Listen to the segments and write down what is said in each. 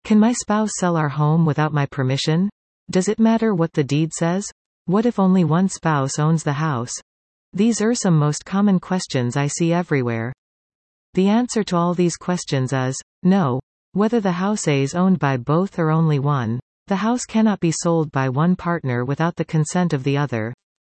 Can my spouse sell our home without my permission? Does it matter what the deed says? What if only one spouse owns the house? These are some most common questions I see everywhere. The answer to all these questions is no. Whether the house is owned by both or only one, the house cannot be sold by one partner without the consent of the other.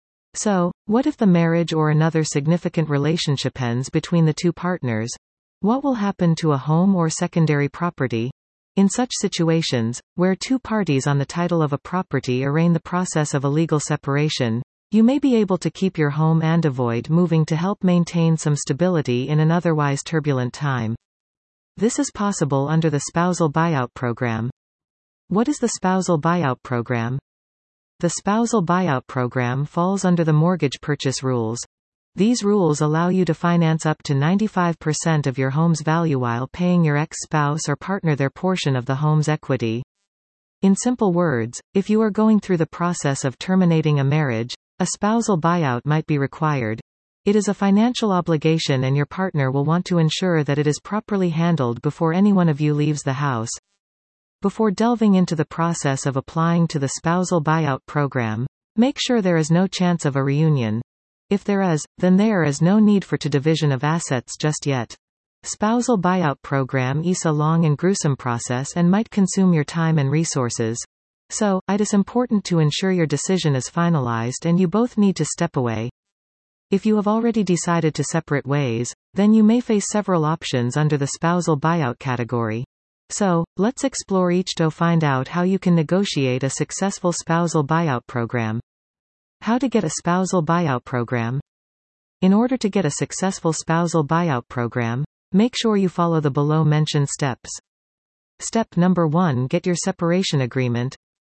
So, what if the marriage or another significant relationship ends between the two partners? What will happen to a home or secondary property? In such situations, where two parties on the title of a property arrange the process of a legal separation, you may be able to keep your home and avoid moving to help maintain some stability in an otherwise turbulent time. This is possible under the Spousal Buyout Program. What is the Spousal Buyout Program? The Spousal Buyout Program falls under the mortgage purchase rules. These rules allow you to finance up to 95% of your home's value while paying your ex-spouse or partner their portion of the home's equity. In simple words, if you are going through the process of terminating a marriage, a spousal buyout might be required. It is a financial obligation and your partner will want to ensure that it is properly handled before any one of you leaves the house. Before delving into the process of applying to the Spousal Buyout Program, make sure there is no chance of a reunion. If there is, then there is no need for division of assets just yet. Spousal Buyout Program is a long and gruesome process and might consume your time and resources. So, it is important to ensure your decision is finalized and you both need to step away. If you have already decided to separate ways, then you may face several options under the spousal buyout category. So, let's explore each to find out how you can negotiate a successful spousal buyout program. How to get a spousal buyout program? In order to get a successful spousal buyout program, make sure you follow the below mentioned steps. Step number 1: get your separation agreement.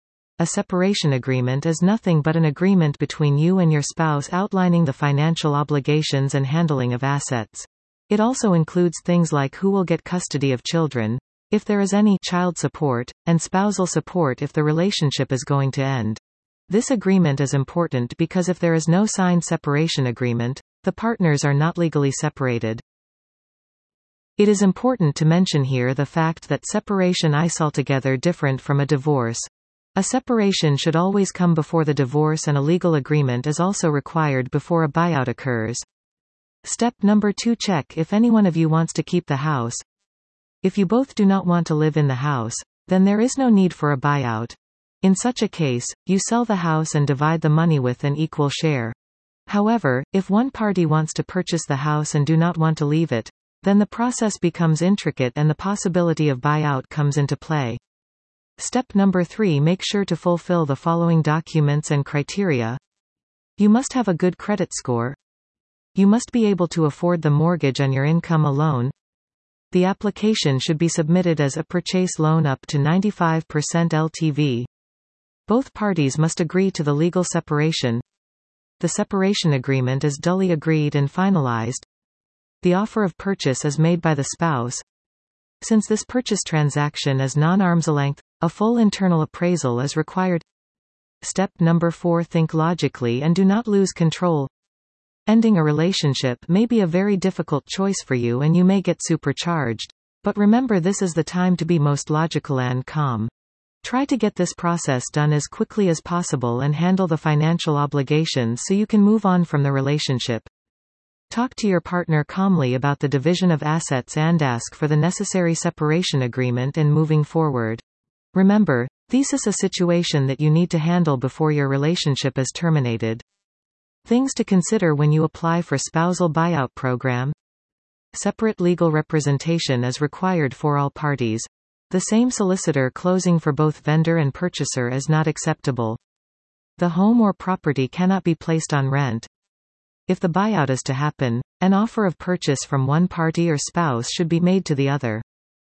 A separation agreement is nothing but an agreement between you and your spouse outlining the financial obligations and handling of assets. It also includes things like who will get custody of children, if there is any child support, and spousal support if the relationship is going to end. This agreement is important because if there is no signed separation agreement, the partners are not legally separated. It is important to mention here the fact that separation is altogether different from a divorce. A separation should always come before the divorce and a legal agreement is also required before a buyout occurs. Step number 2: check if any one of you wants to keep the house. If you both do not want to live in the house, then there is no need for a buyout. In such a case, you sell the house and divide the money with an equal share. However, if one party wants to purchase the house and do not want to leave it, then the process becomes intricate and the possibility of buyout comes into play. Step number 3: make sure to fulfill the following documents and criteria. You must have a good credit score. You must be able to afford the mortgage on your income alone. The application should be submitted as a purchase loan up to 95% LTV. Both parties must agree to the legal separation. The separation agreement is duly agreed and finalized. The offer of purchase is made by the spouse. Since this purchase transaction is non-arm's length, a full internal appraisal is required. Step number 4: think logically and do not lose control. Ending a relationship may be a very difficult choice for you and you may get supercharged. But remember, this is the time to be most logical and calm. Try to get this process done as quickly as possible and handle the financial obligations so you can move on from the relationship. Talk to your partner calmly about the division of assets and ask for the necessary separation agreement and moving forward. Remember, this is a situation that you need to handle before your relationship is terminated. Things to consider when you apply for spousal buyout program. Separate legal representation is required for all parties. The same solicitor closing for both vendor and purchaser is not acceptable. The home or property cannot be placed on rent. If the buyout is to happen, an offer of purchase from one party or spouse should be made to the other.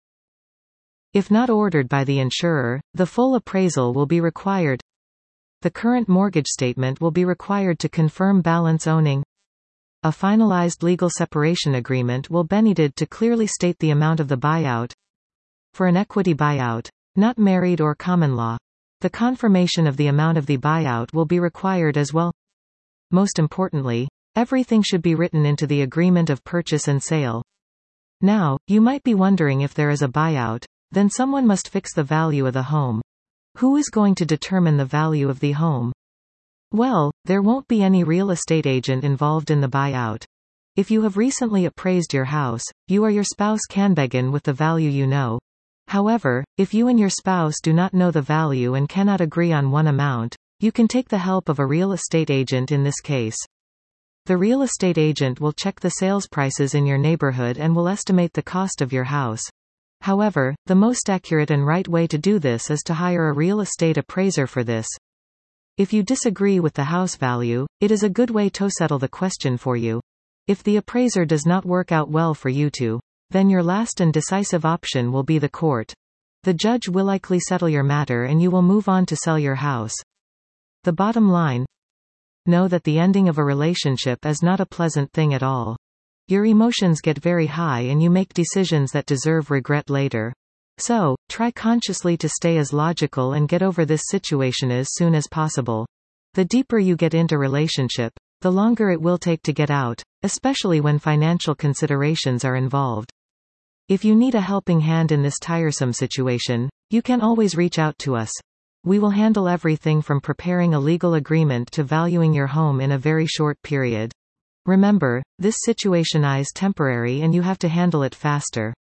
If not ordered by the insurer, the full appraisal will be required. The current mortgage statement will be required to confirm balance owning. A finalized legal separation agreement will be needed to clearly state the amount of the buyout. For an equity buyout, not married or common law, the confirmation of the amount of the buyout will be required as well. Most importantly, everything should be written into the agreement of purchase and sale. Now, you might be wondering if there is a buyout, Then someone must fix the value of the home. Who is going to determine the value of the home? Well, there won't be any real estate agent involved in the buyout. If you have recently appraised your house, you or your spouse can begin with the value you know. However, if you and your spouse do not know the value and cannot agree on one amount, you can take the help of a real estate agent in this case. The real estate agent will check the sales prices in your neighborhood and will estimate the cost of your house. However, the most accurate and right way to do this is to hire a real estate appraiser for this. If you disagree with the house value, it is a good way to settle the question for you. If the appraiser does not work out well for you two, then your last and decisive option will be the court. The judge will likely settle your matter and you will move on to sell your house. The bottom line: know that the ending of a relationship is not a pleasant thing at all. Your emotions get very high and you make decisions that deserve regret later. So, try consciously to stay as logical and get over this situation as soon as possible. The deeper you get into relationship, the longer it will take to get out, especially when financial considerations are involved. If you need a helping hand in this tiresome situation, you can always reach out to us. We will handle everything from preparing a legal agreement to valuing your home in a very short period. Remember, this situation is temporary and you have to handle it faster.